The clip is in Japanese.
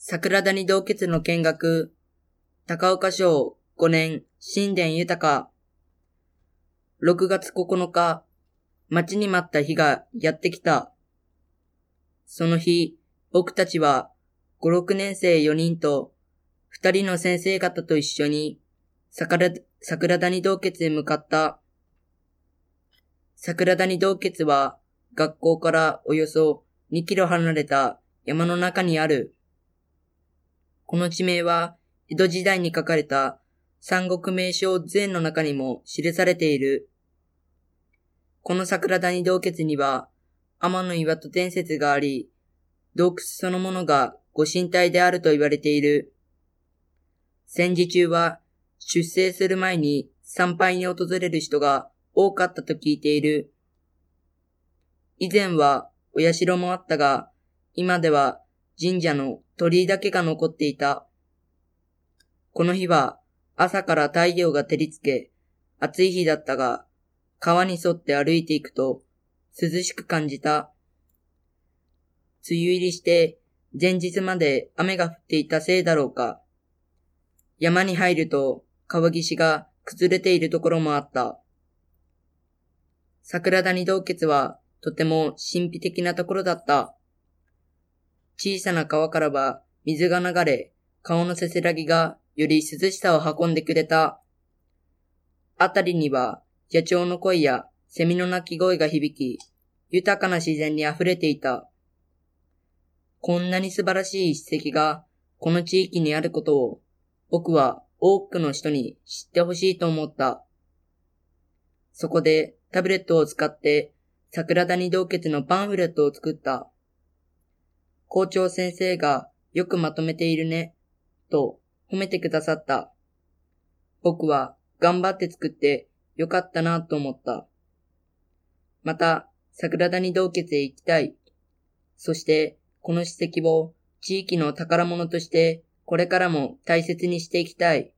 桜谷洞穴の見学、高岡省5年、新田豊。6月9日、待ちに待った日がやってきた。その日、僕たちは5、6年生4人と2人の先生方と一緒に桜谷洞穴へ向かった。桜谷洞穴は学校からおよそ2キロ離れた山の中にある。この地名は江戸時代に書かれた三国名勝図苑の中にも記されている。この桜谷洞穴には天の岩戸伝説があり、洞窟そのものがご神体であると言われている。戦時中は出征する前に参拝に訪れる人が多かったと聞いている。以前はお社もあったが、今では神社の鳥居だけが残っていた。この日は朝から太陽が照りつけ、暑い日だったが、川に沿って歩いていくと涼しく感じた。梅雨入りして前日まで雨が降っていたせいだろうか。山に入ると川岸が崩れているところもあった。桜谷洞穴はとても神秘的なところだった。小さな川からは水が流れ、顔のせせらぎがより涼しさを運んでくれた。あたりには野鳥の声やセミの鳴き声が響き、豊かな自然に溢れていた。こんなに素晴らしい史跡がこの地域にあることを僕は多くの人に知ってほしいと思った。そこでタブレットを使って桜谷洞穴のパンフレットを作った。校長先生がよくまとめているね、と褒めてくださった。僕は頑張って作ってよかったなと思った。また桜谷洞穴へ行きたい。そしてこの史跡を地域の宝物としてこれからも大切にしていきたい。